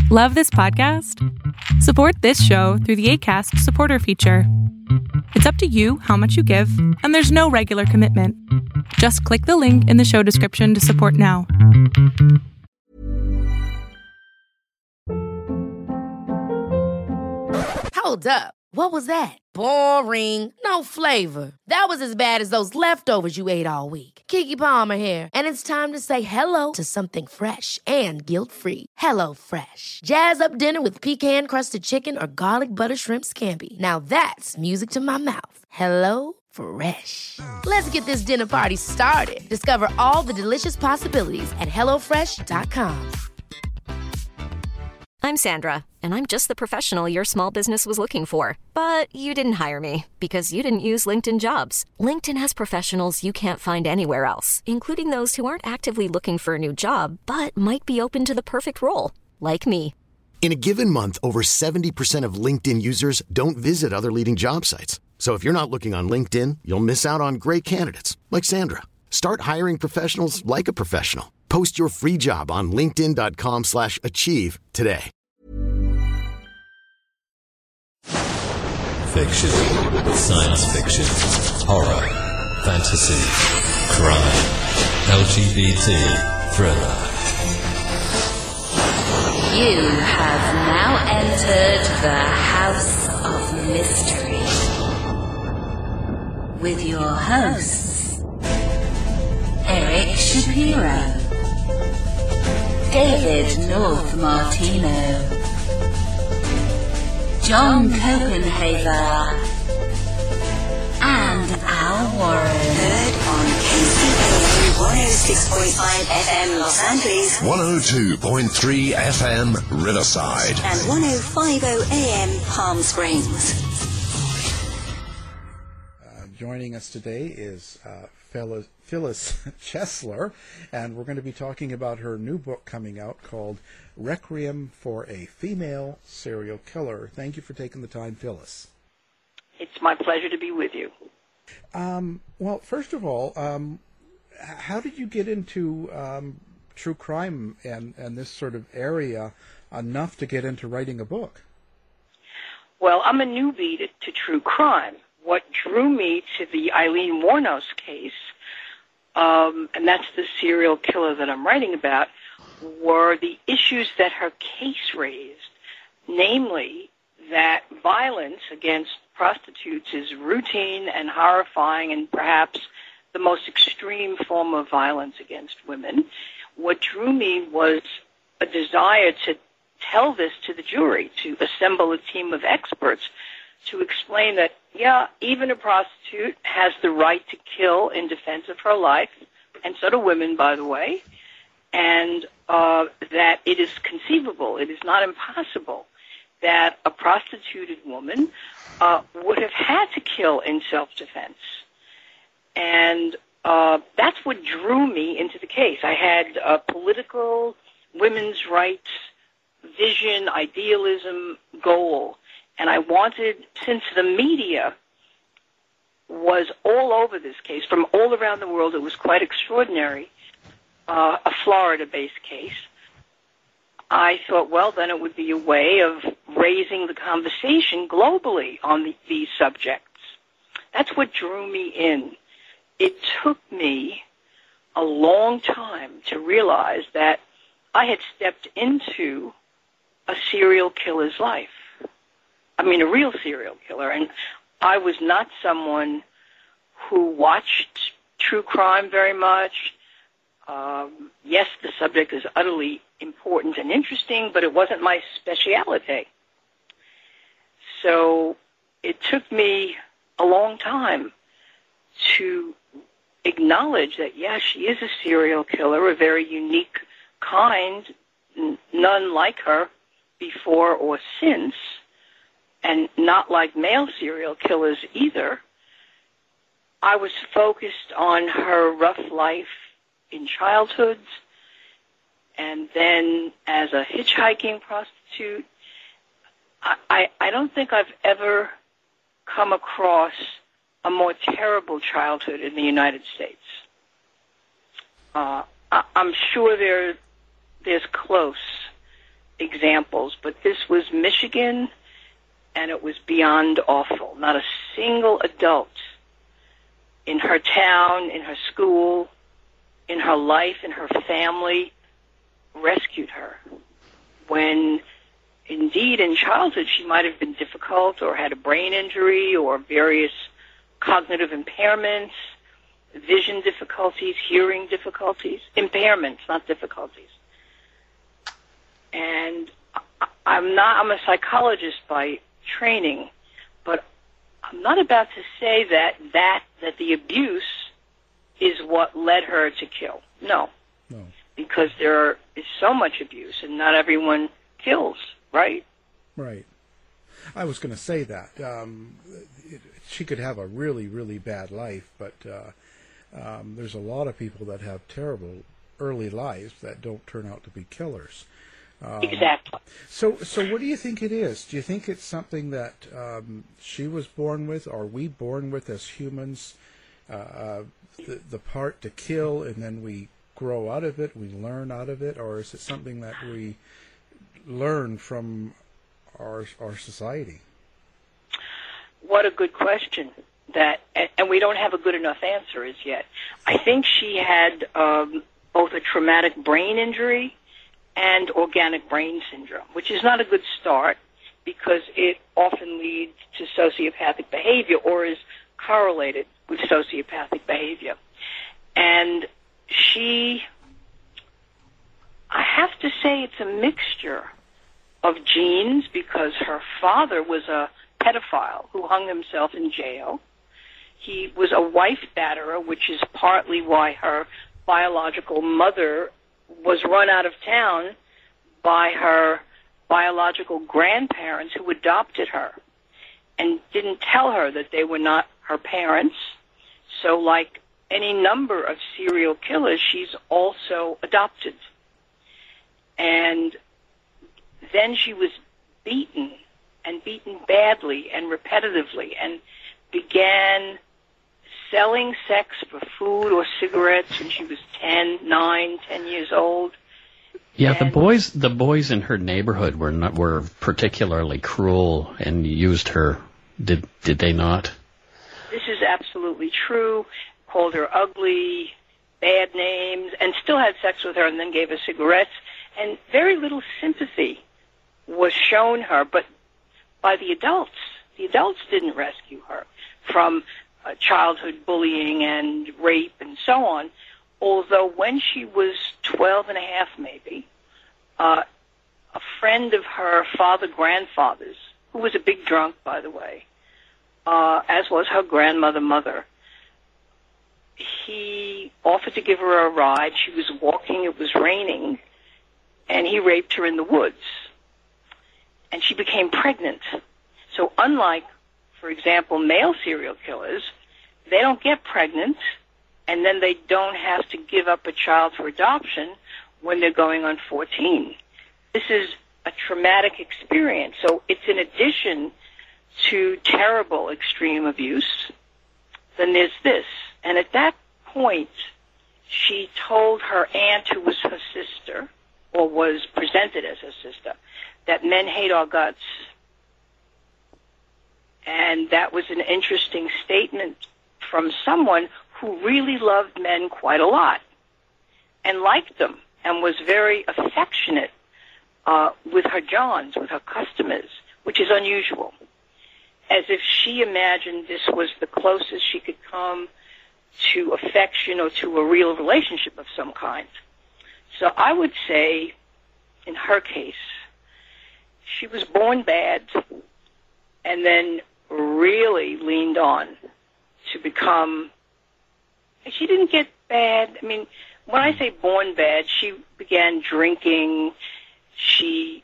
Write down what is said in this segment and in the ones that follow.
Love this podcast? Support this show through the Acast supporter feature. It's up to you how much you give, and there's no regular commitment. Just click the link in the show description to support now. Hold up. What was that? Boring. No flavor. That was as bad as those leftovers you ate all week. Keke Palmer here, and it's time to say hello to something fresh and guilt-free. Hello Fresh. Jazz up dinner with pecan-crusted chicken or garlic butter shrimp scampi. Now that's music to my mouth. Hello Fresh. Let's get this dinner party started. Discover all the delicious possibilities at hellofresh.com. I'm Sandra, and I'm just the professional your small business was looking for. But you didn't hire me because you didn't use LinkedIn Jobs. LinkedIn has professionals you can't find anywhere else, including those who aren't actively looking for a new job, but might be open to the perfect role, like me. In a given month, over 70% of LinkedIn users don't visit other leading job sites. So if you're not looking on LinkedIn, you'll miss out on great candidates, like Sandra. Start hiring professionals like a professional. Post your free job on linkedin.com/achieve today. Fiction, science fiction, horror, fantasy, crime, LGBT, thriller. You have now entered the House of Mystery with your hosts, Eric Shapiro, David North Martino, John Copenhaver, and Al Warren. Heard on KCAA 106.5 FM Los Angeles, 102.3 FM Riverside, and 105.0 AM Palm Springs. Joining us today is Phyllis Chesler, and we're going to be talking about her new book coming out called Requiem for a Female Serial Killer. Thank you for taking the time, Phyllis. It's my pleasure to be with you. Well, first of all, how did you get into true crime and this sort of area enough to get into writing a book? Well, I'm a newbie to true crime. What drew me to the Aileen Wuornos case, and that's the serial killer that I'm writing about, were the issues that her case raised, namely that violence against prostitutes is routine and horrifying and perhaps the most extreme form of violence against women. What drew me was a desire to tell this to the jury, to assemble a team of experts to explain that, yeah, even a prostitute has the right to kill in defense of her life, and so do women, by the way, and that it is conceivable, it is not impossible, that a prostituted woman would have had to kill in self-defense. And that's what drew me into the case. I had a political, women's rights, vision, idealism, goal. And I wanted, since the media was all over this case, from all around the world, it was quite extraordinary, a Florida-based case, I thought, well, then it would be a way of raising the conversation globally on these subjects. That's what drew me in. It took me a long time to realize that I had stepped into a serial killer's life. I mean, a real serial killer. And I was not someone who watched true crime very much. Yes, the subject is utterly important and interesting, but it wasn't my specialty. So it took me a long time to acknowledge that, yeah, she is a serial killer, a very unique kind, none like her before or since, and not like male serial killers either. I was focused on her rough life in childhood, and then as a hitchhiking prostitute. I don't think I've ever come across a more terrible childhood in the United States. I'm sure there's close, examples, but this was Michigan, and it was beyond awful. Not a single adult in her town, in her school, in her life, in her family, rescued her. When, indeed, in childhood, she might have been difficult or had a brain injury or various cognitive impairments, vision difficulties, hearing difficulties, impairments, not difficulties. And I'm a psychologist by training, but I'm not about to say that the abuse is what led her to kill. No. Because there is so much abuse, and not everyone kills, right? Right. I was going to say that. She could have a really, really bad life, but there's a lot of people that have terrible early lives that don't turn out to be killers. Exactly. So what do you think it is? Do you think it's something that she was born with? Are we born with as humans the part to kill, and then we grow out of it, we learn out of it, or is it something that we learn from our society? What a good question. And we don't have a good enough answer as yet. I think she had both a traumatic brain injury and organic brain syndrome, which is not a good start because it often leads to sociopathic behavior or is correlated with sociopathic behavior. And I have to say it's a mixture of genes because her father was a pedophile who hung himself in jail. He was a wife batterer, which is partly why her biological mother was run out of town by her biological grandparents who adopted her and didn't tell her that they were not her parents. So like any number of serial killers, she's also adopted. And then she was beaten, and beaten badly and repetitively, and began selling sex for food or cigarettes when she was 10 years old. Yeah, and the boys in her neighborhood were particularly cruel and used her. Did they not? This is absolutely true. Called her ugly, bad names, and still had sex with her and then gave her cigarettes. And very little sympathy was shown her, but by the adults. The adults didn't rescue her from childhood bullying and rape and so on, although when she was 12 and a half maybe, a friend of her grandfather's, who was a big drunk, by the way, as was her mother, he offered to give her a ride. She was walking, it was raining, and he raped her in the woods. And she became pregnant. So unlike, for example, male serial killers, they don't get pregnant, and then they don't have to give up a child for adoption when they're going on 14. This is a traumatic experience. So it's in addition to terrible extreme abuse, then there's this. And at that point, she told her aunt, who was her sister, or was presented as her sister, that men hate our guts. And that was an interesting statement from someone who really loved men quite a lot and liked them and was very affectionate with her Johns, with her customers, which is unusual, as if she imagined this was the closest she could come to affection or to a real relationship of some kind. So I would say, in her case, she was born bad and then really leaned on to become... She didn't get bad. I mean, when I say born bad, she began drinking. She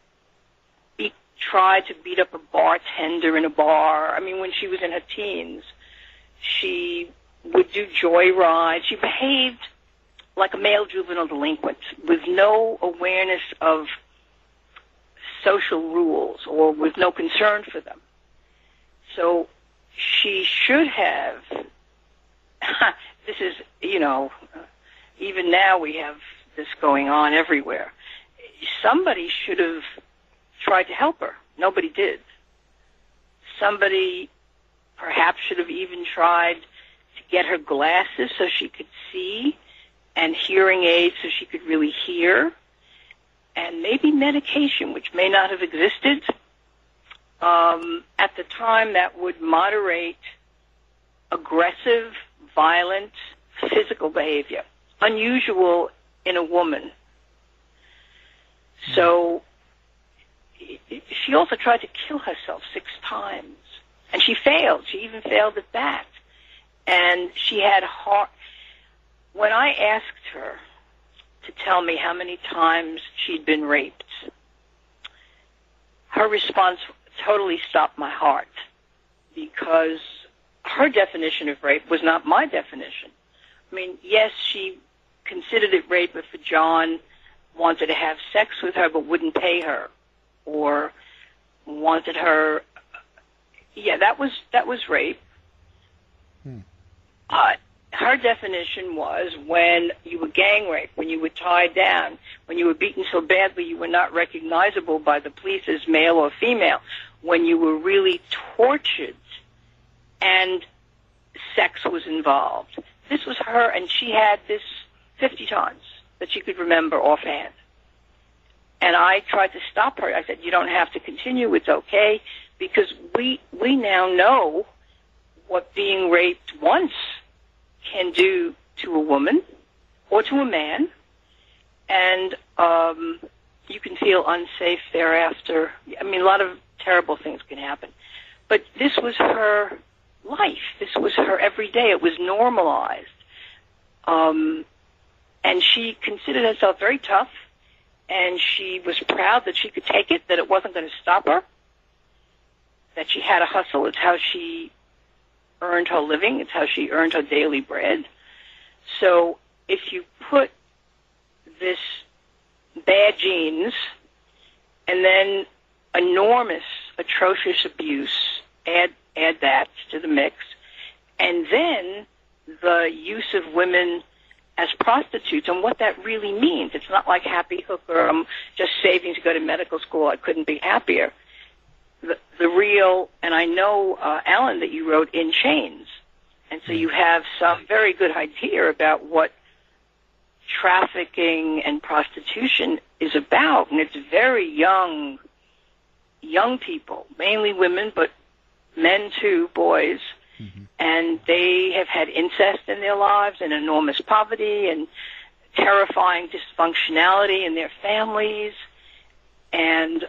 tried to beat up a bartender in a bar. I mean, when she was in her teens, she would do joyride. She behaved like a male juvenile delinquent with no awareness of social rules or with no concern for them. So she should have, this is, even now we have this going on everywhere. somebody should have tried to help her. Nobody did. Somebody perhaps should have even tried to get her glasses so she could see, and hearing aids so she could really hear, and maybe medication, which may not have existed at the time, that would moderate aggressive, violent, physical behavior, unusual in a woman. So she also tried to kill herself 6 times, and she failed. She even failed at that. And she had when I asked her to tell me how many times she'd been raped, her response totally stopped my heart, because her definition of rape was not my definition. I mean, yes, she considered it rape if John wanted to have sex with her but wouldn't pay her, or wanted her. Yeah, that was rape. Her definition was when you were gang raped, when you were tied down, when you were beaten so badly you were not recognizable by the police as male or female, when you were really tortured and sex was involved. This was her, and she had this 50 times that she could remember offhand. And I tried to stop her. I said, you don't have to continue. It's okay, because we now know what being raped once can do to a woman or to a man, and you can feel unsafe thereafter. I mean, a lot of terrible things can happen. But this was her life. This was her every day. It was normalized. And she considered herself very tough, and she was proud that she could take it, that it wasn't going to stop her, that she had a hustle. It's how she earned her living. It's how she earned her daily bread. So if you put this bad genes and then enormous, atrocious abuse, add that to the mix, and then the use of women as prostitutes and what that really means. It's not like happy hooker, I'm just saving to go to medical school, I couldn't be happier. The real, and I know, Alan, that you wrote In Chains, and so you have some very good idea about what trafficking and prostitution is about, and it's very young people, mainly women, but men too, boys, and they have had incest in their lives and enormous poverty and terrifying dysfunctionality in their families, and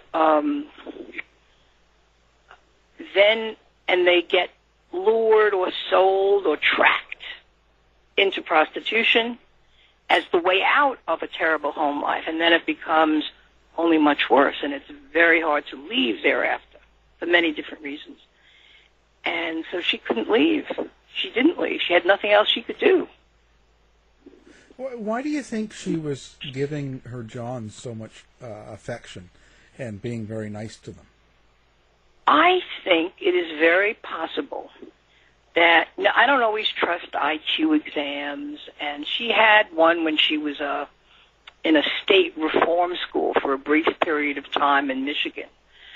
they get lured or sold or tracked into prostitution as the way out of a terrible home life, and then it becomes only much worse, and it's very hard to leave thereafter for many different reasons. And so she couldn't leave. She didn't leave. She had nothing else she could do. Why do you think she was giving her Johns so much affection and being very nice to them? I think it is very possible that, now, I don't always trust IQ exams, and she had one when she was in a state reform school for a brief period of time in Michigan.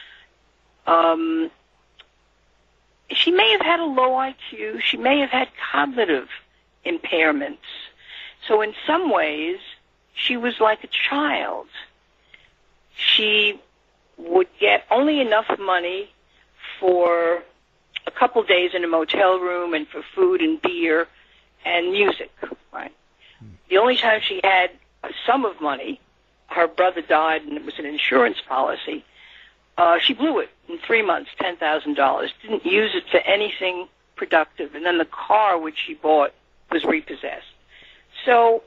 She may have had a low IQ. She may have had cognitive impairments. So in some ways, she was like a child. She would get only enough money for a couple days in a motel room and for food and beer and music, right? The only time she had a sum of money, her brother died and it was an insurance policy, she blew it in 3 months, $10,000, didn't use it for anything productive, and then the car which she bought was repossessed. So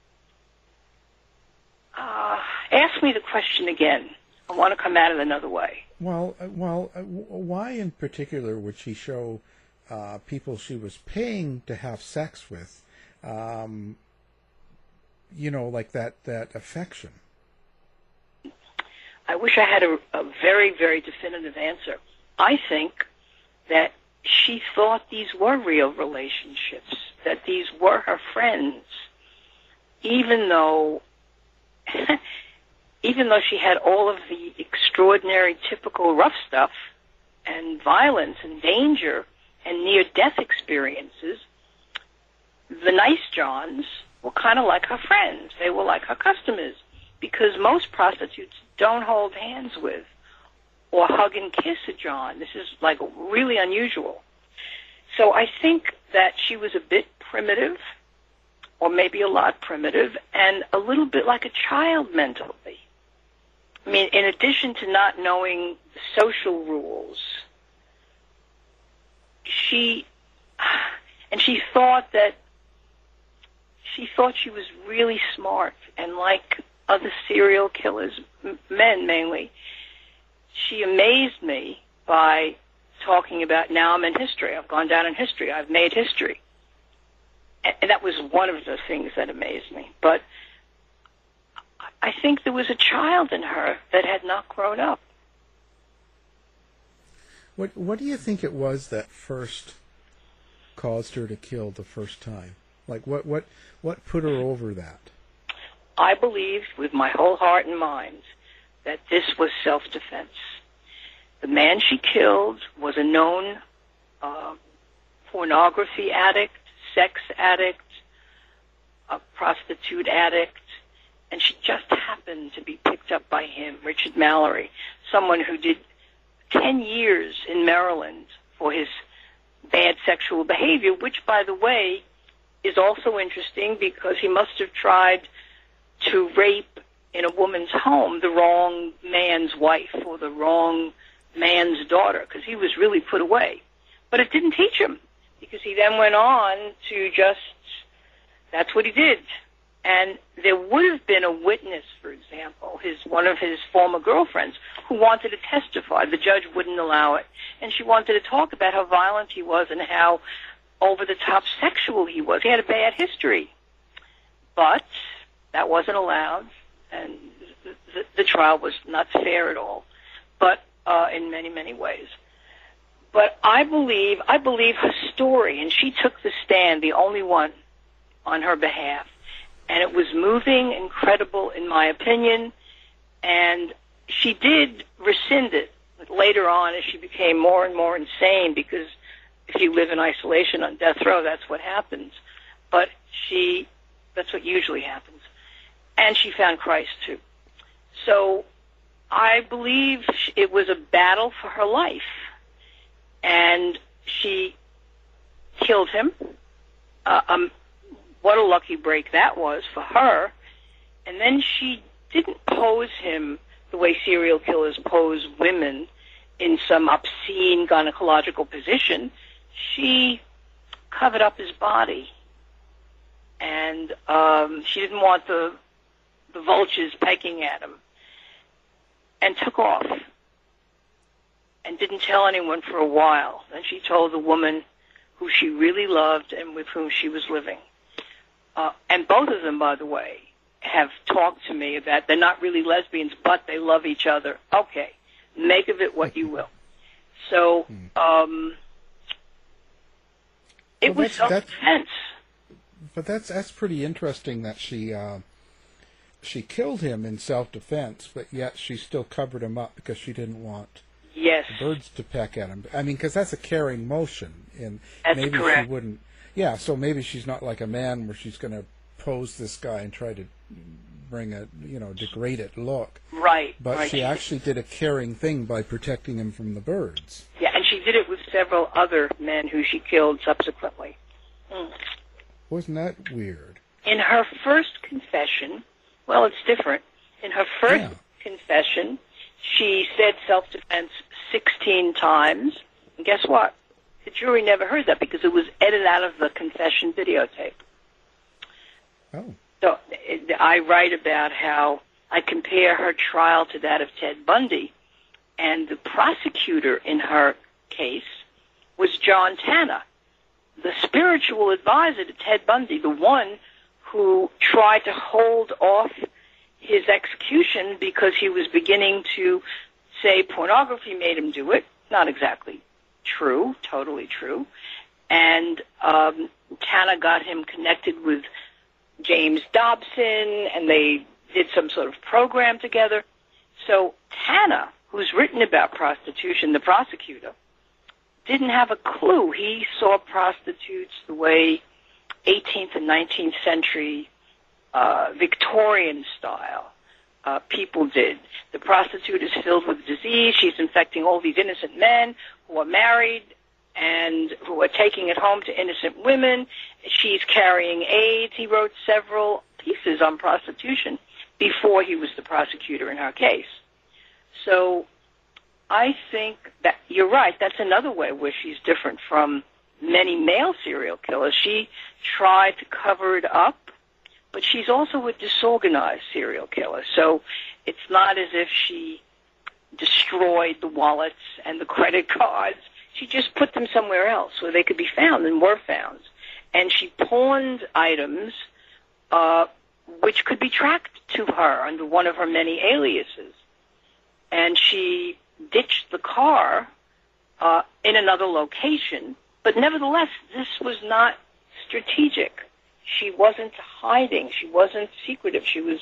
ask me the question again. I want to come at it another way. Well, why in particular would she show people she was paying to have sex with, like that affection? I wish I had a very, very definitive answer. I think that she thought these were real relationships, that these were her friends, even though even though she had all of the extraordinary, typical rough stuff and violence and danger and near-death experiences, the nice Johns were kind of like her friends. They were like her customers, because most prostitutes don't hold hands with or hug and kiss a John. This is like really unusual. So I think that she was a bit primitive, or maybe a lot primitive, and a little bit like a child mentally. I mean, in addition to not knowing the social rules, she thought she was really smart, and like other serial killers, men mainly, she amazed me by talking about, now I'm in history, I've gone down in history, I've made history. And that was one of the things that amazed me. But I think there was a child in her that had not grown up. What do you think it was that first caused her to kill the first time? Like, what put her over that? I believe with my whole heart and mind that this was self-defense. The man she killed was a known pornography addict, sex addict, a prostitute addict, and she just happened to be picked up by him, Richard Mallory, someone who did 10 years in Maryland for his bad sexual behavior, which, by the way, is also interesting because he must have tried to rape in a woman's home the wrong man's wife or the wrong man's daughter, because he was really put away. But it didn't teach him, because he then went on to just, that's what he did. And there would have been a witness, for example, one of his former girlfriends, who wanted to testify. The judge wouldn't allow it. And she wanted to talk about how violent he was and how over-the-top sexual he was. He had a bad history. But that wasn't allowed, and the trial was not fair at all, but in many, many ways. But I believe her story, and she took the stand, the only one on her behalf. And it was moving, incredible, in my opinion, and she did rescind it later on as she became more and more insane, because if you live in isolation on death row, that's what happens. But that's what usually happens. And she found Christ, too. So I believe it was a battle for her life. And she killed him. What a lucky break that was for her. And then she didn't pose him the way serial killers pose women in some obscene gynecological position. She covered up his body. And she didn't want the vultures pecking at him. And took off. And didn't tell anyone for a while. Then she told the woman who she really loved and with whom she was living. And both of them, by the way, have talked to me about they're not really lesbians, but they love each other. Okay, make of it what you will. So it was self-defense. But that's pretty interesting that she killed him in self-defense, but yet she still covered him up because she didn't want the birds to peck at him. I mean, because that's a caring motion, and that's maybe correct. She wouldn't. Yeah, so maybe she's not like a man where she's going to pose this guy and try to bring a degraded look. Right. But right. she actually did a caring thing by protecting him from the birds. Yeah, and she did it with several other men who she killed subsequently. Wasn't that weird? In her first confession, well, it's different. In her first confession, she said self-defense 16 times. And guess what? The jury never heard that because it was edited out of the confession videotape. Oh. So I write about how I compare her trial to that of Ted Bundy, and the prosecutor in her case was John Tanner, the spiritual advisor to Ted Bundy, the one who tried to hold off his execution because he was beginning to say pornography made him do it. Not exactly true, totally true. And Tanner got him connected with James Dobson, and they did some sort of program together. So Tanner, who's written about prostitution, the prosecutor, didn't have a clue. He saw prostitutes the way 18th and 19th century Victorian style people did. The prostitute is filled with disease. She's infecting all these innocent men who are married and who are taking it home to innocent women. She's carrying AIDS. He wrote several pieces on prostitution before he was the prosecutor in her case. So I think that you're right. That's another way where she's different from many male serial killers. She tried to cover it up, but she's also a disorganized serial killer. So it's not as if she destroyed the wallets and the credit cards. She just put them somewhere else where they could be found and were found. And she pawned items which could be tracked to her under one of her many aliases. And she ditched the car in another location. But nevertheless, this was not strategic. She wasn't hiding. She wasn't secretive. She was,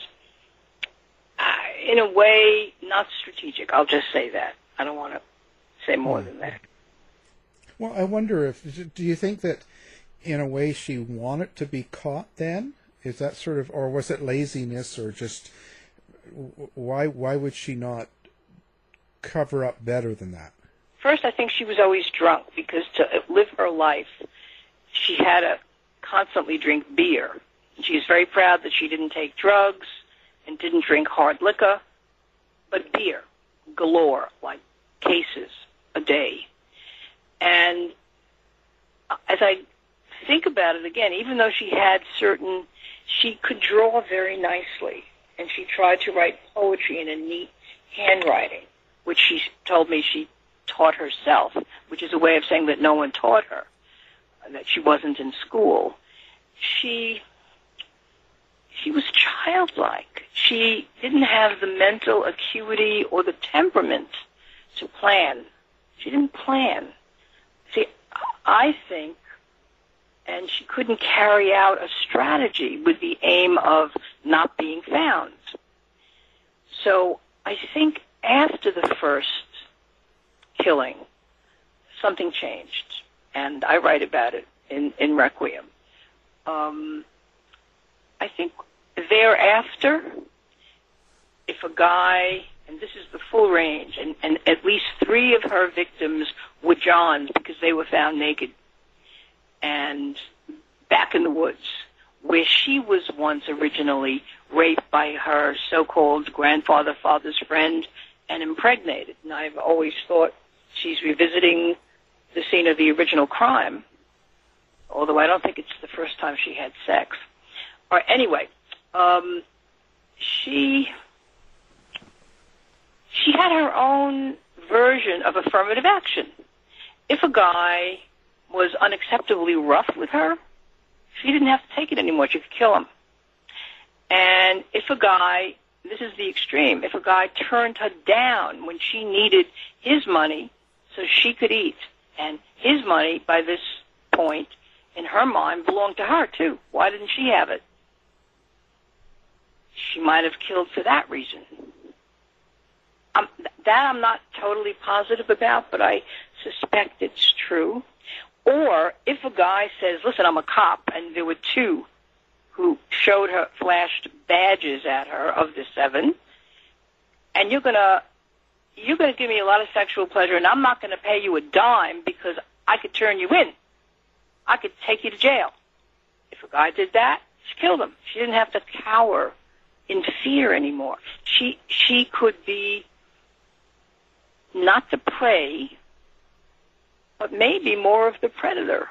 in a way, not strategic. I'll just say that. I don't want to say more than that. Well, I wonder if, do you think that in a way she wanted to be caught then? Is that sort of, or was it laziness, or just, why would she not cover up better than that? First, I think she was always drunk, because to live her life, she had to constantly drink beer. She's very proud that she didn't take drugs and didn't drink hard liquor, but beer, galore, like cases a day. And as I think about it again, even though she could draw very nicely, and she tried to write poetry in a neat handwriting, which she told me she taught herself, which is a way of saying that no one taught her, that she wasn't in school. She was childlike. She didn't have the mental acuity or the temperament to plan. She didn't plan. See, I think, and she couldn't carry out a strategy with the aim of not being found. So I think after the first killing, something changed, and I write about it in Requiem. I think thereafter, if a guy, and this is the full range, and at least 3 of her victims were Johns because they were found naked and back in the woods, where she was once originally raped by her so-called father's friend and impregnated. And I've always thought she's revisiting the scene of the original crime, although I don't think it's the first time she had sex. Or anyway, she had her own version of affirmative action. If a guy was unacceptably rough with her, she didn't have to take it anymore. She could kill him. And if a guy, this is the extreme, if a guy turned her down when she needed his money so she could eat, and his money, by this point, in her mind, belonged to her, too. Why didn't she have it? She might have killed for that reason. That I'm not totally positive about, but I suspect it's true. Or if a guy says, listen, I'm a cop, and there were 2 who showed her, flashed badges at her of the 7, and you're gonna give me a lot of sexual pleasure, and I'm not going to pay you a dime because I could turn you in. I could take you to jail. If a guy did that, she killed him. She didn't have to cower in fear anymore. She could be not the prey, but maybe more of the predator.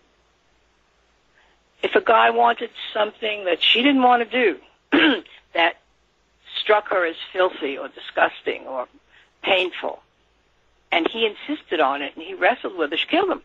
If a guy wanted something that she didn't want to do, that struck her as filthy or disgusting or painful, and he insisted on it, and he wrestled with her, she killed him.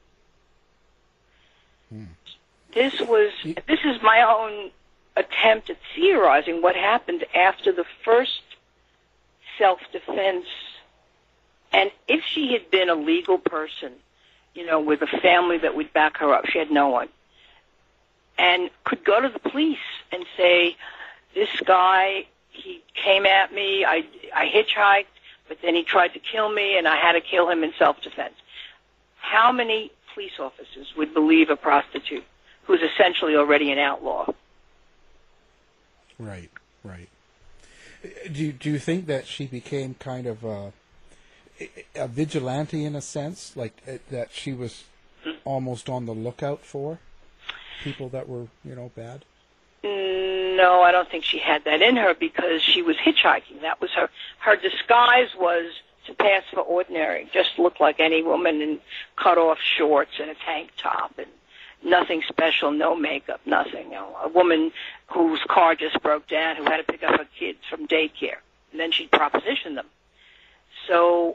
This is my own attempt at theorizing what happened after the first self-defense. And if she had been a legal person, with a family that would back her up, she had no one, and could go to the police and say, this guy, he came at me, I hitchhiked, but then he tried to kill me, and I had to kill him in self-defense. How many police officers would believe a prostitute who's essentially already an outlaw? Right. Do you think that she became kind of a vigilante in a sense, like that she was almost on the lookout for people that were, bad? No, I don't think she had that in her because she was hitchhiking. That was her disguise was to pass for ordinary, just look like any woman in cut-off shorts and a tank top and nothing special, no makeup, nothing. A woman whose car just broke down, who had to pick up her kids from daycare, and then she'd proposition them. So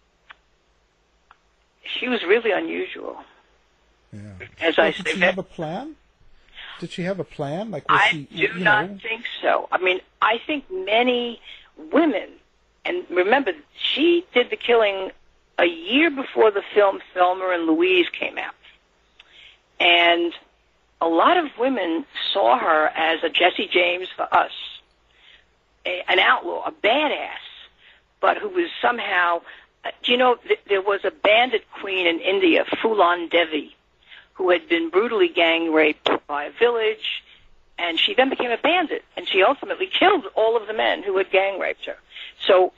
she was really unusual. Yeah. Did she have a plan? Did she have a plan? I do not think so. I mean, I think many women, and remember, she did the killing a year before the film Thelma and Louise came out. And a lot of women saw her as a Jesse James for us, an outlaw, a badass, but who was somehow, there was a bandit queen in India, Phulan Devi, who had been brutally gang raped by a village, and she then became a bandit, and she ultimately killed all of the men who had gang raped her. So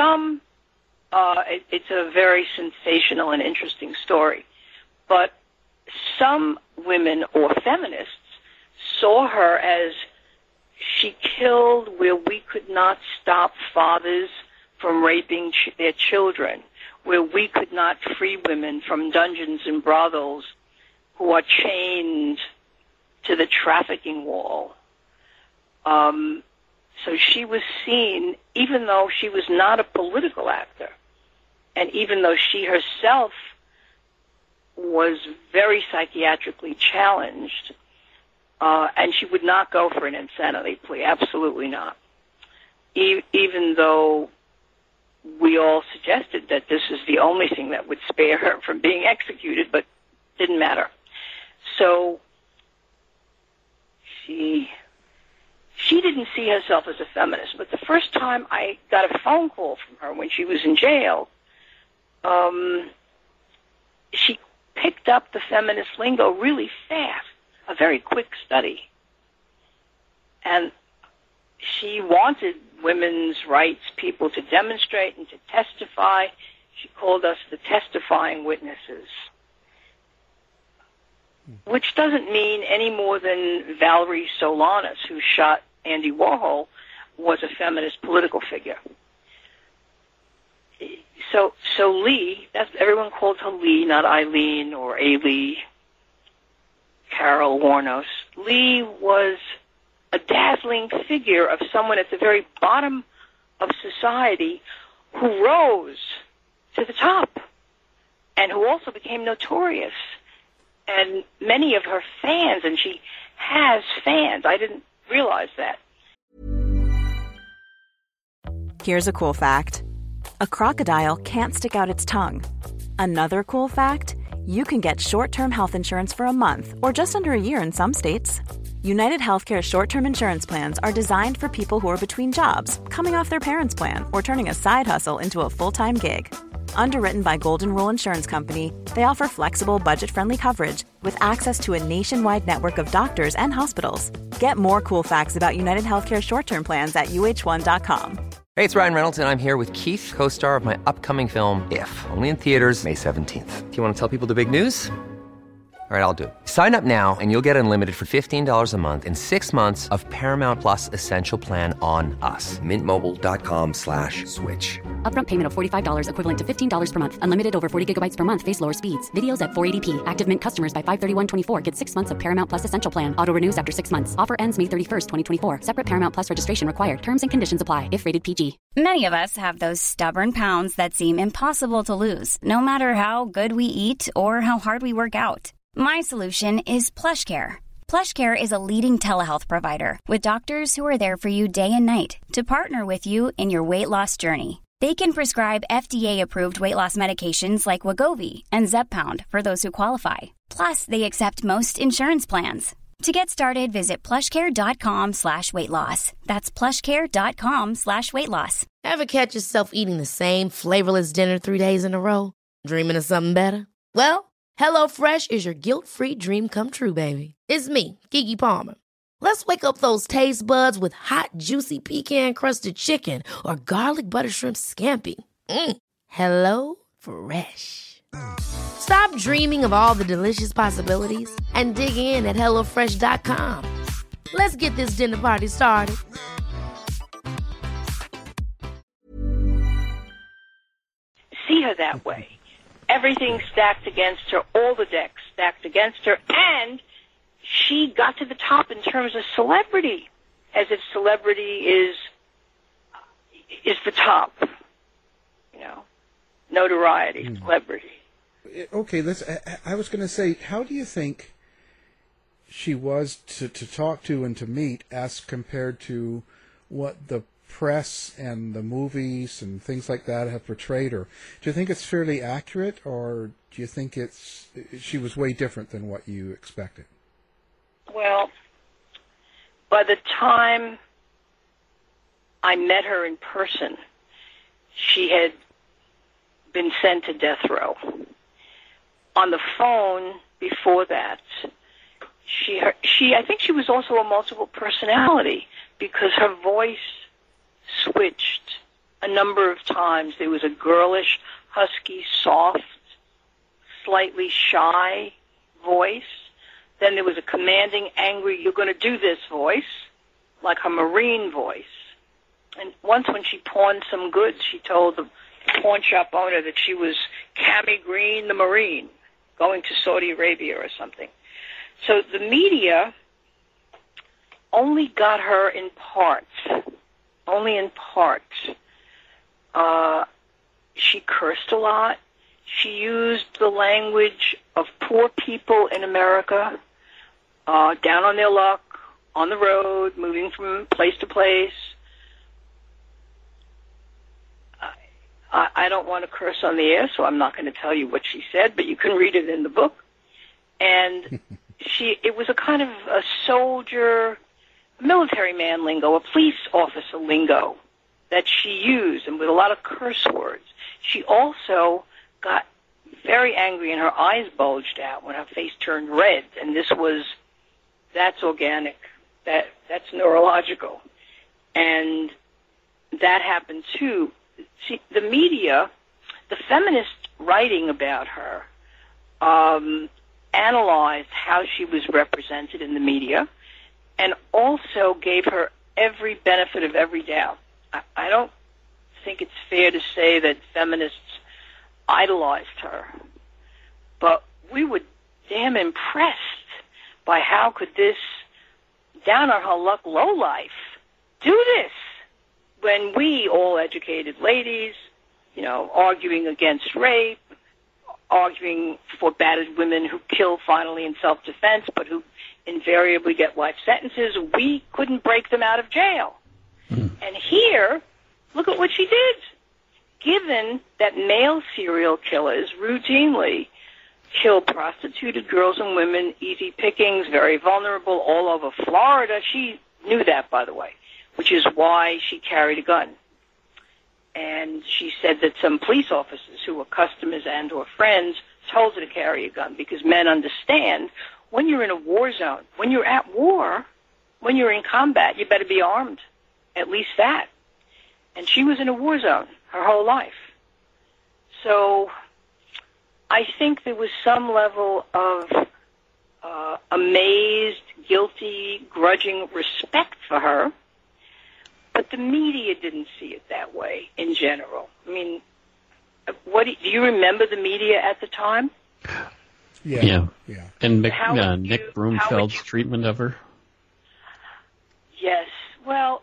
it's a very sensational and interesting story, but some women or feminists saw her as she killed where we could not stop fathers from raping their children, where we could not free women from dungeons and brothels who are chained to the trafficking wall. So she was seen, even though she was not a political actor, and even though she herself was very psychiatrically challenged, and she would not go for an insanity plea, absolutely not. Even though we all suggested that this is the only thing that would spare her from being executed, but didn't matter. So she didn't see herself as a feminist, but the first time I got a phone call from her when she was in jail, she picked up the feminist lingo really fast, a very quick study. And she wanted women's rights people to demonstrate and to testify. She called us the testifying witnesses, which doesn't mean any more than Valerie Solanas, who shot Andy Warhol, was a feminist political figure. So Lee, everyone called her Lee, not Eileen or A. Lee, Carol Warnos. Lee was a dazzling figure of someone at the very bottom of society who rose to the top and who also became notorious. And many of her fans, and she has fans, I didn't realize that. Here's a cool fact. A crocodile can't stick out its tongue. Another cool fact, you can get short-term health insurance for a month or just under a year in some states. United Healthcare short-term insurance plans are designed for people who are between jobs, coming off their parents' plan, or turning a side hustle into a full-time gig. Underwritten by Golden Rule Insurance Company, they offer flexible, budget-friendly coverage with access to a nationwide network of doctors and hospitals. Get more cool facts about United Healthcare short-term plans at uh1.com. Hey, it's Ryan Reynolds, and I'm here with Keith, co-star of my upcoming film, If, only in theaters May 17th. Do you want to tell people the big news? All right, I'll do it. Sign up now and you'll get unlimited for $15 a month and 6 months of Paramount Plus Essential Plan on us. MintMobile.com/switch. Upfront payment of $45 equivalent to $15 per month. Unlimited over 40 gigabytes per month. Face lower speeds. Videos at 480p. Active Mint customers by 531.24 get 6 months of Paramount Plus Essential Plan. Auto renews after 6 months. Offer ends May 31st, 2024. Separate Paramount Plus registration required. Terms and conditions apply if rated PG. Many of us have those stubborn pounds that seem impossible to lose, no matter how good we eat or how hard we work out. My solution is PlushCare. PlushCare is a leading telehealth provider with doctors who are there for you day and night to partner with you in your weight loss journey. They can prescribe FDA-approved weight loss medications like Wegovy and Zepbound for those who qualify. Plus, they accept most insurance plans. To get started, visit plushcare.com/weightloss. That's plushcare.com/weightloss. Ever catch yourself eating the same flavorless dinner 3 days in a row? Dreaming of something better? Well, HelloFresh is your guilt-free dream come true, baby. It's me, Keke Palmer. Let's wake up those taste buds with hot, juicy pecan-crusted chicken or garlic butter shrimp scampi. Hello Fresh. Stop dreaming of all the delicious possibilities and dig in at HelloFresh.com. Let's get this dinner party started. See her that way. Everything stacked against her, all the decks stacked against her, and she got to the top in terms of celebrity, as if celebrity is the top, notoriety, celebrity. Okay, I was going to say, how do you think she was to talk to and to meet as compared to what the press and the movies and things like that have portrayed her? Do you think it's fairly accurate, or do you think she was way different than what you expected? Well, by the time I met her in person, she had been sent to death row. On the phone before that, I think she was also a multiple personality, because her voice switched a number of times. There was a girlish, husky, soft, slightly shy voice. Then there was a commanding, angry, you're going to do this voice, like her Marine voice. And once when she pawned some goods, she told the pawn shop owner that she was Cammie Green the Marine, going to Saudi Arabia or something. So the media only got her in part. Only in part. She cursed a lot. She used the language of poor people in America, down on their luck, on the road, moving from place to place. I don't want to curse on the air, so I'm not going to tell you what she said, but you can read it in the book. And it was a kind of a soldier, military man lingo, a police officer lingo that she used, and with a lot of curse words. She also got very angry, and her eyes bulged out when her face turned red, and that's organic. That's neurological. And that happened too. See, the media, the feminist writing about her, analyzed how she was represented in the media, and also gave her every benefit of every doubt. I don't think it's fair to say that feminists idolized her, but we were damn impressed by how could this down on her luck lowlife do this when we, all educated ladies, arguing against rape, arguing for battered women who kill finally in self-defense, but who invariably get life sentences, we couldn't break them out of jail. And here, look at what she did. Given that male serial killers routinely kill prostituted girls and women, easy pickings, very vulnerable, all over Florida, she knew that, by the way, which is why she carried a gun. And she said that some police officers who were customers and or friends told her to carry a gun, because men understand when you're in a war zone, when you're at war, when you're in combat, you better be armed, at least that. And she was in a war zone her whole life. So I think there was some level of amazed, guilty, grudging respect for her, but the media didn't see it that way in general. I mean, do you remember the media at the time? Yeah. And Nick Broomfield's treatment of her? Yes. Well,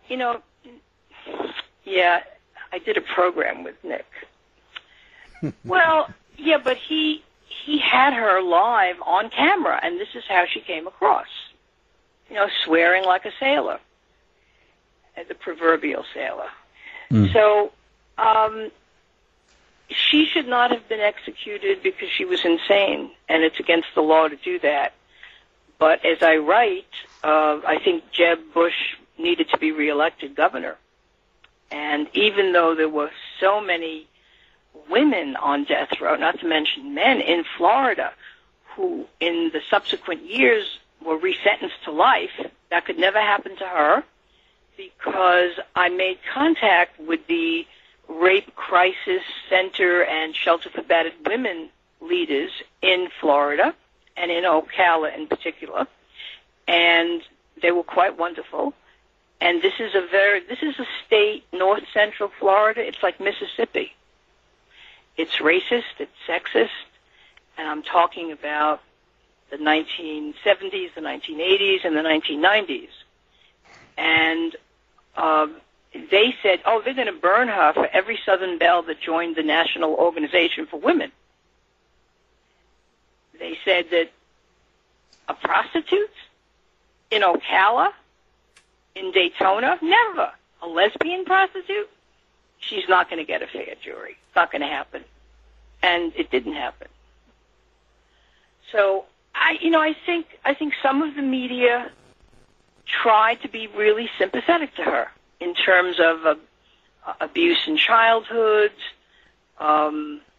I did a program with Nick. Well, yeah, but he had her live on camera, and this is how she came across. Swearing like a sailor, the proverbial sailor. So she should not have been executed because she was insane, and it's against the law to do that. But as I write, I think Jeb Bush needed to be reelected governor. And even though there were so many women on death row, not to mention men in Florida, who in the subsequent years were resentenced to life, that could never happen to her, because I made contact with the Rape Crisis Center and Shelter for Battered Women leaders in Florida, and in Ocala in particular, and they were quite wonderful. And this is a state, north central Florida. It's like Mississippi. It's racist, it's sexist, and I'm talking about the 1970s, the 1980s, and the 1990s. And they said, oh, they're going to burn her for every Southern belle that joined the National Organization for Women. They said that a prostitute in Ocala, in Daytona, never. A lesbian prostitute, she's not going to get a fair jury. It's not going to happen. And it didn't happen. So, I think some of the media tried to be really sympathetic to her in terms of abuse in childhood, but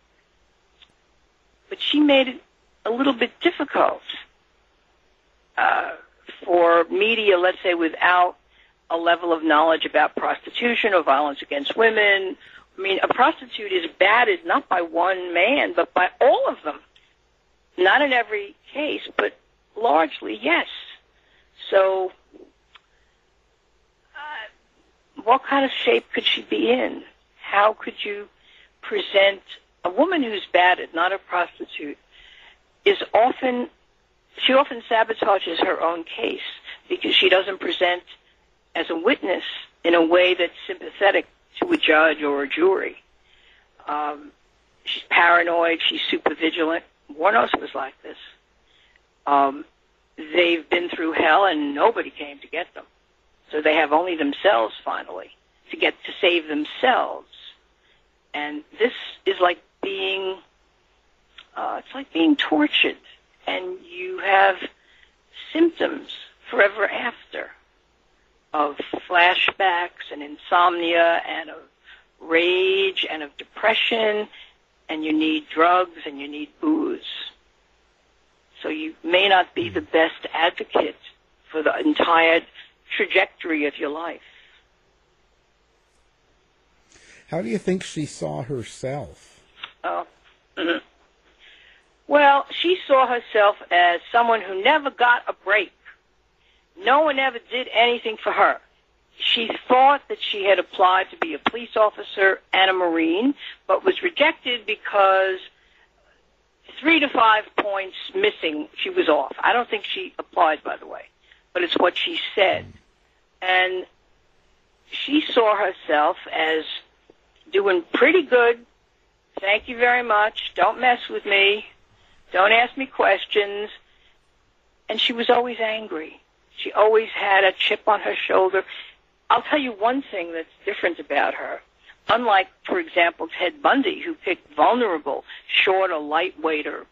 she made it a little bit difficult for media, let's say, without a level of knowledge about prostitution or violence against women. I mean, a prostitute is battered not by one man, but by all of them. Not in every case, but largely, yes. So, what kind of shape could she be in? How could you present a woman who's battered, not a prostitute, she often sabotages her own case because she doesn't present as a witness in a way that's sympathetic to a judge or a jury. She's paranoid. She's super vigilant. Warnos was like this. They've been through hell and nobody came to get them. So they have only themselves finally to save themselves. And this is like being tortured, and you have symptoms forever after of flashbacks and insomnia and of rage and of depression, and you need drugs and you need booze. So you may not be the best advocate for the entire trajectory of your life. How do you think she saw herself? Well, she saw herself as someone who never got a break. No one ever did anything for her. She thought that she had applied to be a police officer and a Marine, but was rejected because 3 to 5 points missing, she was off. I don't think she applied, by the way, but it's what she said. And she saw herself as doing pretty good. Thank you very much. Don't mess with me. Don't ask me questions. And she was always angry. She always had a chip on her shoulder. I'll tell you one thing that's different about her. Unlike, for example, Ted Bundy, who picked vulnerable, shorter, lightweighter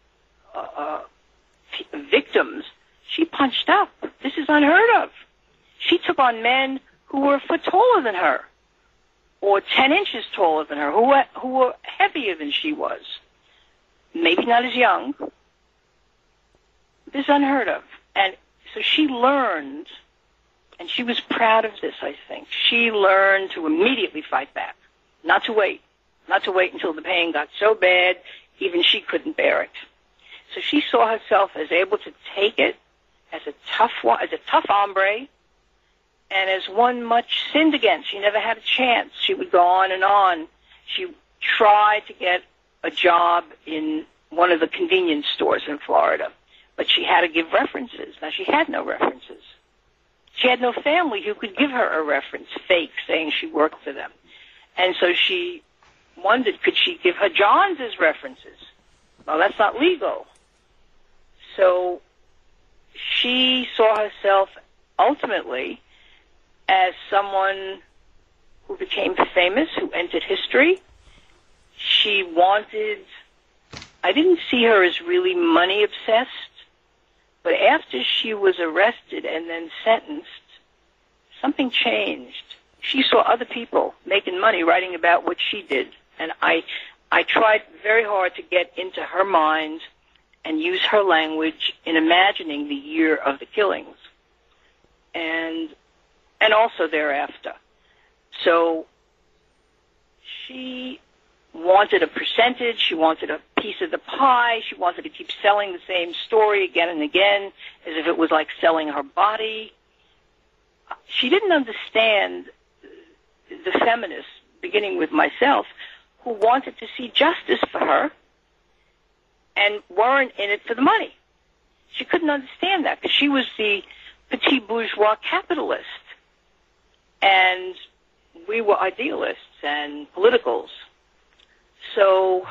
victims, she punched up. This is unheard of. She took on men who were a foot taller than her, or 10 inches taller than her, who were heavier than she was. Maybe not as young. This is unheard of. And so she learned, and she was proud of this, I think. She learned to immediately fight back, not to wait until the pain got so bad even she couldn't bear it. So she saw herself as able to take it as a tough hombre, and as one much sinned against. She never had a chance. She would go on and on. She tried to get a job in one of the convenience stores in Florida, but she had to give references. Now, she had no references. She had no family who could give her a reference, fake, saying she worked for them. And so she wondered, could she give her Johns as references? Well, that's not legal. So she saw herself ultimately as someone who became famous, who entered history. I didn't see her as really money obsessed. But after she was arrested and then sentenced, something changed. She saw other people making money writing about what she did. And I tried very hard to get into her mind and use her language in imagining the year of the killings and also thereafter. So she wanted a percentage, she wanted a piece of the pie, she wanted to keep selling the same story again and again as if it was like selling her body. She didn't understand the feminists, beginning with myself, who wanted to see justice for her and weren't in it for the money. She couldn't understand that because she was the petit bourgeois capitalist, and we were idealists and politicals. So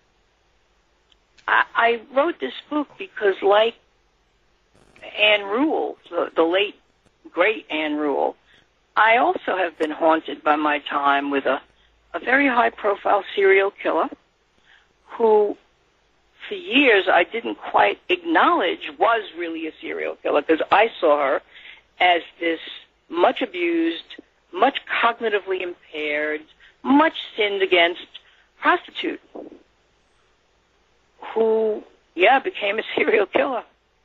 I wrote this book because, like Anne Rule, the late, great Anne Rule, I also have been haunted by my time with a very high-profile serial killer who, for years, I didn't quite acknowledge was really a serial killer because I saw her as this much abused, much cognitively impaired, much sinned against prostitute who, became a serial killer.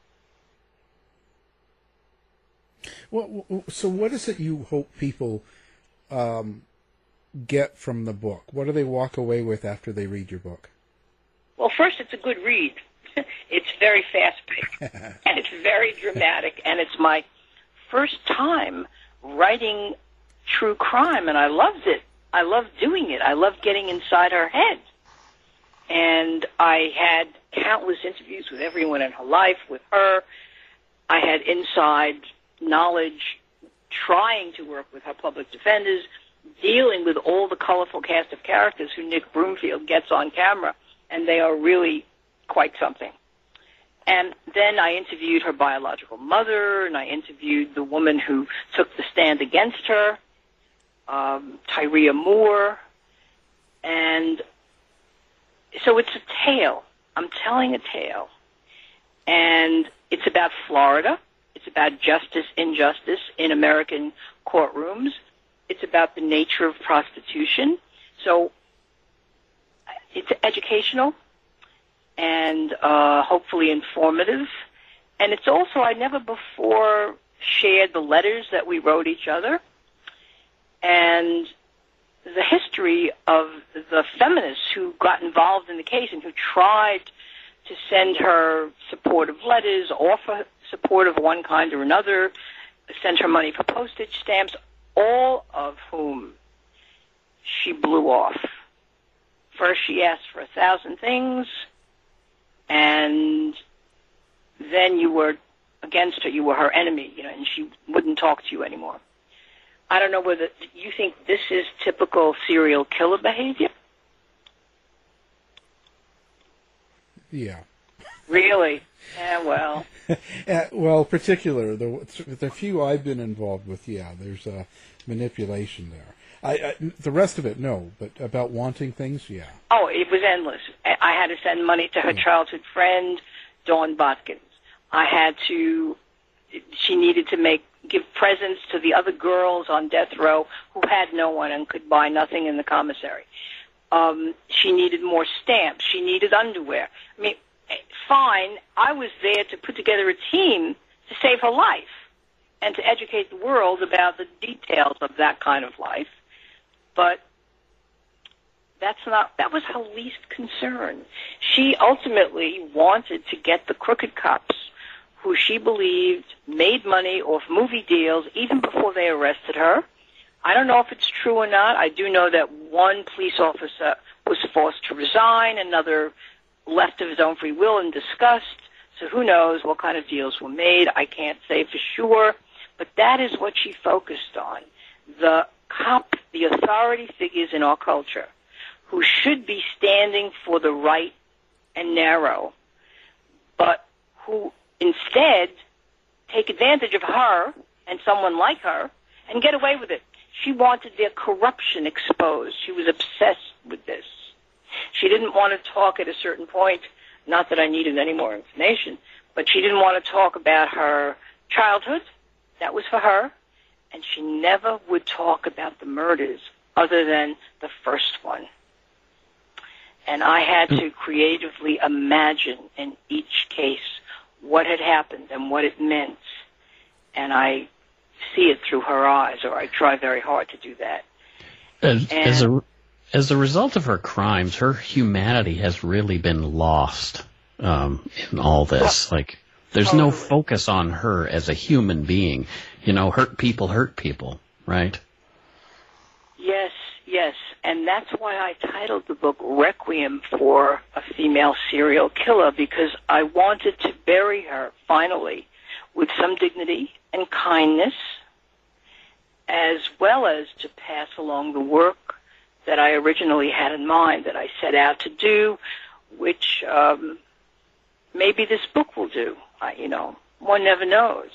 Well, so what is it you hope people get from the book? What do they walk away with after they read your book? Well, first, it's a good read. It's very fast-paced, and it's very dramatic, and it's my first time writing true crime, and I loved it. I loved doing it. I loved getting inside her head. And I had countless interviews with everyone in her life, with her. I had inside knowledge trying to work with her public defenders, dealing with all the colorful cast of characters who Nick Broomfield gets on camera, and they are really quite something. And then I interviewed her biological mother, and I interviewed the woman who took the stand against her, Tyria Moore, and so it's a tale. I'm telling a tale, and it's about Florida. It's about justice, injustice in American courtrooms. It's about the nature of prostitution. So it's educational and hopefully informative. And it's also, I never before shared the letters that we wrote each other and the history of the feminists who got involved in the case and who tried to send her supportive letters, offer support of one kind or another, send her money for postage stamps, all of whom she blew off. First she asked for 1,000 things, and then you were against her, you were her enemy, and she wouldn't talk to you anymore. I don't know whether you think this is typical serial killer behavior. Yeah. Really? Yeah, well. Well, particular, the few I've been involved with, there's manipulation there. The rest of it, no, but about wanting things, yeah. Oh, it was endless. I had to send money to her childhood friend, Dawn Botkins. She needed to give presents to the other girls on death row who had no one and could buy nothing in the commissary. She needed more stamps. She needed underwear. I mean, fine, I was there to put together a team to save her life and to educate the world about the details of that kind of life. But that was her least concern. She ultimately wanted to get the crooked cops who she believed made money off movie deals even before they arrested her. I don't know if it's true or not. I do know that one police officer was forced to resign, another left of his own free will in disgust. So who knows what kind of deals were made. I can't say for sure. But that is what she focused on. The cops, the authority figures in our culture who should be standing for the right and narrow, but who instead take advantage of her and someone like her and get away with it. She wanted their corruption exposed. She was obsessed with this. She didn't want to talk at a certain point, not that I needed any more information, But she didn't want to talk about her childhood. That was for her. And she never would talk about the murders other than the first one. And I had to creatively imagine in each case what had happened and what it meant. And I see it through her eyes, or I try very hard to do that. As a result of her crimes, her humanity has really been lost in all this. Like, there's no focus on her as a human being. You know, hurt people, right? Yes, yes. And that's why I titled the book Requiem for a Female Serial Killer, because I wanted to bury her, finally, with some dignity and kindness, as well as to pass along the work that I originally had in mind, that I set out to do, which maybe this book will do. One never knows.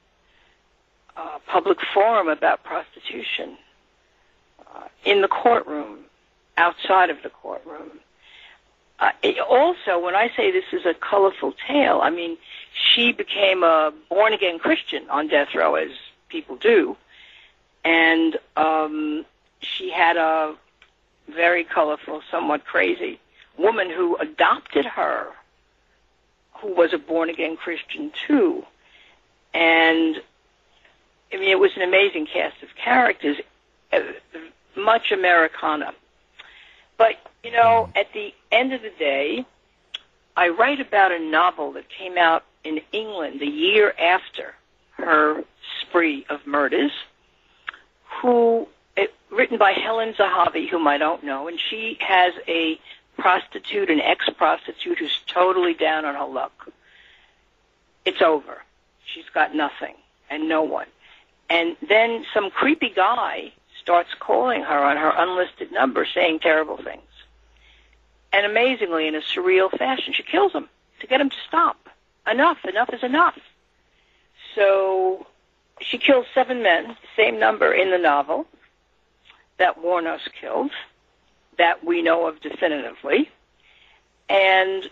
Public forum about prostitution, in the courtroom, outside of the courtroom. Also, when I say this is a colorful tale, I mean, she became a born-again Christian on death row, as people do, and she had a very colorful, somewhat crazy woman who adopted her, who was a born-again Christian too. And, I mean, it was an amazing cast of characters, much Americana. But, at the end of the day, I write about a novel that came out in England the year after her spree of murders, written by Helen Zahavi, whom I don't know, and she has a prostitute, an ex-prostitute, who's totally down on her luck. It's over. She's got nothing and no one. And then some creepy guy starts calling her on her unlisted number, saying terrible things. And amazingly, in a surreal fashion, she kills him to get him to stop. Enough is enough. So she kills 7 men, same number in the novel, that Wuornos killed, that we know of definitively. And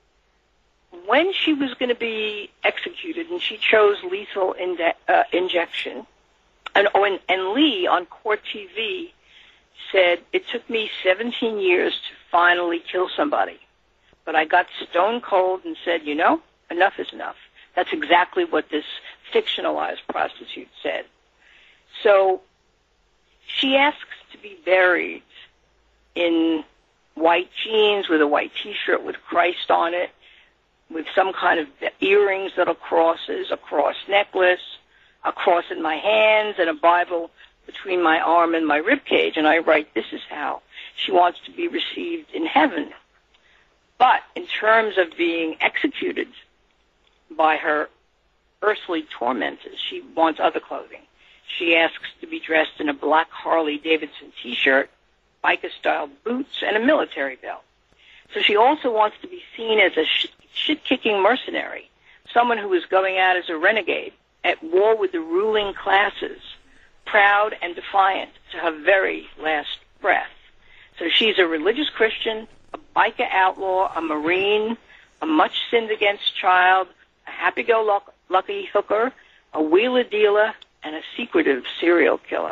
when she was going to be executed, and she chose lethal injection, and Lee on Court TV said, "It took me 17 years to finally kill somebody, but I got stone cold and said, enough is enough." That's exactly what this fictionalized prostitute said. So she asks to be buried in white jeans with a white T-shirt with Christ on it, with some kind of earrings that are crosses, a cross necklace, a cross in my hands, and a Bible between my arm and my rib cage. And I write, this is how she wants to be received in heaven. But in terms of being executed by her earthly tormentors, she wants other clothing. She asks to be dressed in a black Harley-Davidson T-shirt, biker-style boots, and a military belt. So she also wants to be seen as a shit-kicking mercenary, someone who is going out as a renegade, at war with the ruling classes, proud and defiant to her very last breath. So she's a religious Christian, a biker outlaw, a Marine, a much-sinned-against child, a happy-go-lucky hooker, a wheeler-dealer, and a secretive serial killer.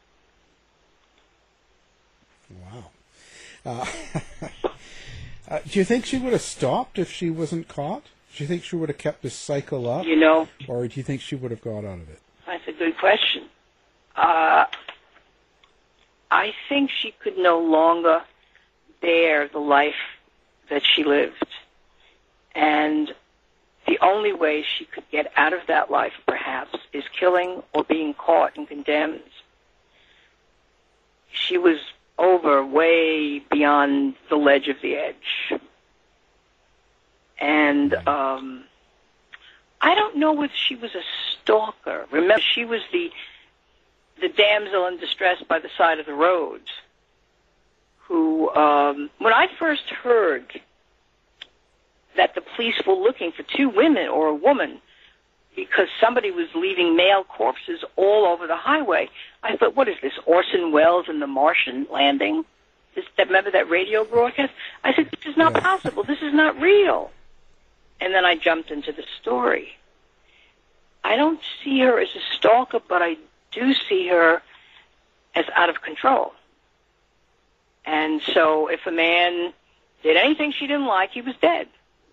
Wow. Do you think she would have stopped if she wasn't caught? Do you think she would have kept this cycle up? Or do you think she would have got out of it? That's a good question. I think she could no longer bear the life that she lived. And the only way she could get out of that life, perhaps, is killing or being caught and condemned. She was way beyond the ledge of the edge. And I don't know whether she was a stalker. Remember, she was the damsel in distress by the side of the road who, when I first heard that the police were looking for 2 women or a woman because somebody was leaving male corpses all over the highway, I thought, what is this, Orson Welles and the Martian landing? Remember that radio broadcast? I said, this is not possible. This is not real. and then I jumped into the story. I don't see her as a stalker, but I do see her as out of control. And so if a man did anything she didn't like, he was dead.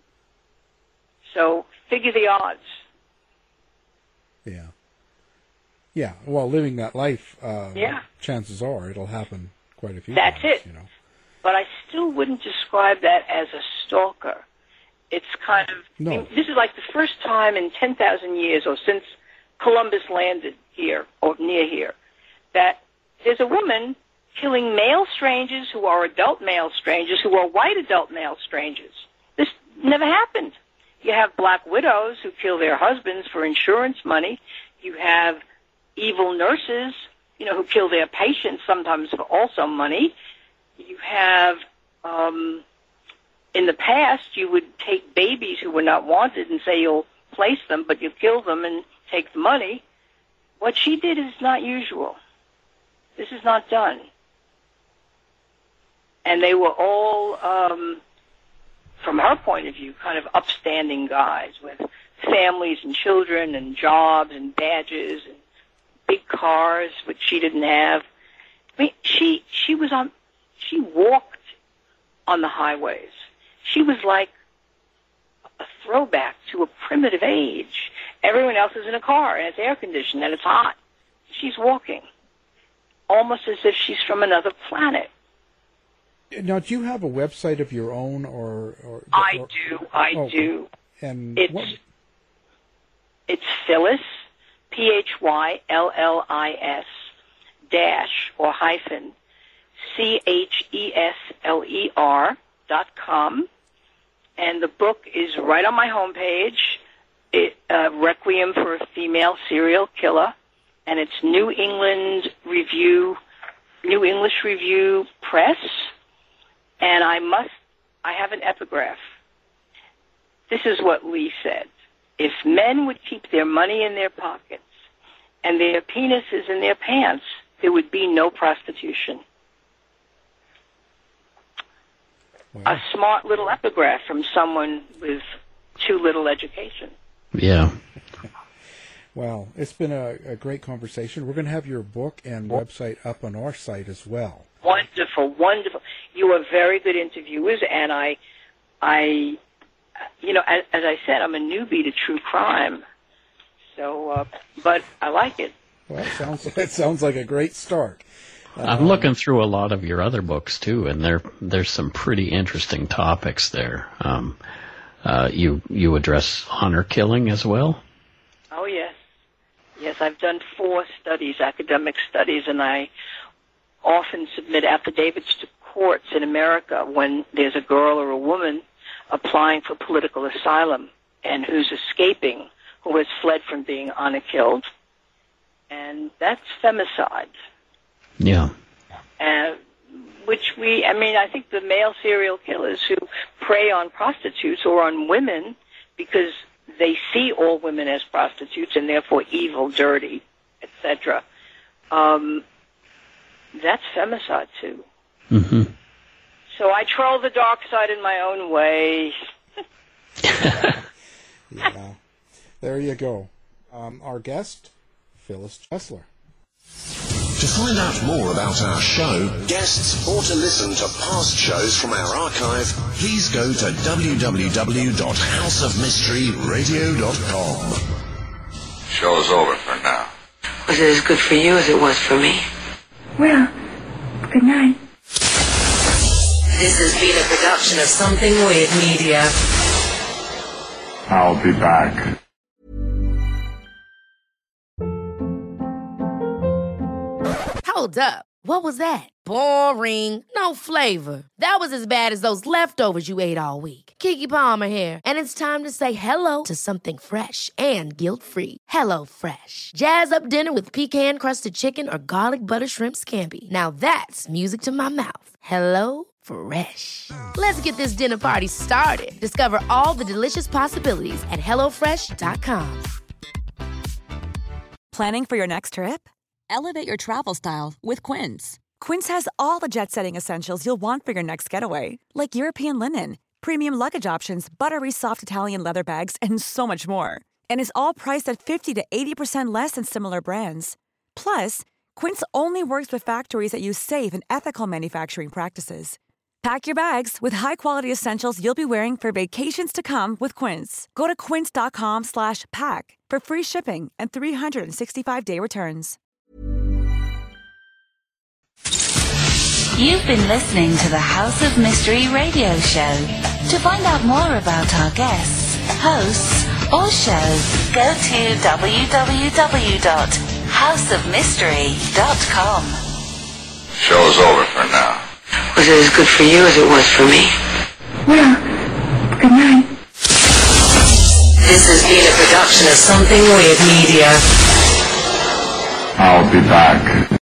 So figure the odds. Yeah. Yeah, well, living that life, yeah. chances are it'll happen quite a few That's times. it. But I still wouldn't describe that as a stalker. It's kind of, No. I mean, this is like the first time in 10,000 years or since Columbus landed here or near here that there's a woman killing male strangers who are adult male strangers who are white adult male strangers. This never happened. You have black widows who kill their husbands for insurance money. You have evil nurses, who kill their patients sometimes for also money. You have, in the past, you would take babies who were not wanted and say you'll place them, but you kill them and take the money. What she did is not usual. This is not done. And they were all, from her point of view, kind of upstanding guys with families and children and jobs and badges and big cars, which she didn't have. I mean, she walked on the highways. She was like a throwback to a primitive age. Everyone else is in a car and it's air conditioned and it's hot. She's walking almost as if she's from another planet. Now, do you have a website of your own, or I do. And it's Phyllis, PHYLLIS dash or hyphen CHESLER.com, and the book is right on my homepage. Requiem for a Female Serial Killer, and it's New English Review Press. And I have an epigraph. This is what Lee said. If men would keep their money in their pockets and their penises in their pants, there would be no prostitution. Wow. A smart little epigraph from someone with too little education. Yeah. Well, it's been a great conversation. We're going to have your book and website up on our site as well. Wonderful, wonderful. You are very good interviewers, and I, as I said, I'm a newbie to true crime. So, but I like it. Well, it sounds like a great start. I'm looking through a lot of your other books too, and there's some pretty interesting topics there. You address honor killing as well? Oh yes, I've done 4 studies, academic studies, and I often submit affidavits to courts in America when there's a girl or a woman applying for political asylum and who's escaping, who has fled from being honor killed, and that's femicide. Yeah. I think the male serial killers who prey on prostitutes or on women because they see all women as prostitutes and therefore evil, dirty, etc. That's femicide too. Mm-hmm. So I troll the dark side in my own way. Yeah. There you go. Our guest, Phyllis Chesler. To find out more about our show, guests, or to listen to past shows from our archive, please go to www.houseofmysteryradio.com. Show's over for now. Was it as good for you as it was for me? Well, good night. This has been a production of Something Weird Media. I'll be back. Hold up. What was that? Boring. No flavor. That was as bad as those leftovers you ate all week. Keke Palmer here, and it's time to say hello to something fresh and guilt-free. Hello Fresh. Jazz up dinner with pecan-crusted chicken or garlic butter shrimp scampi. Now that's music to my mouth. Hello Fresh. Let's get this dinner party started. Discover all the delicious possibilities at HelloFresh.com. Planning for your next trip? Elevate your travel style with Quince. Quince has all the jet-setting essentials you'll want for your next getaway, like European linen, premium luggage options, buttery soft Italian leather bags, and so much more. And is all priced at 50 to 80% less than similar brands. Plus, Quince only works with factories that use safe and ethical manufacturing practices. Pack your bags with high-quality essentials you'll be wearing for vacations to come with Quince. Go to quince.com/pack for free shipping and 365-day returns. You've been listening to the House of Mystery radio show. To find out more about our guests, hosts, or shows, go to www.houseofmystery.com. Show's over for now. Was it as good for you as it was for me? Well, good night. This has been a production of Something Weird Media. I'll be back.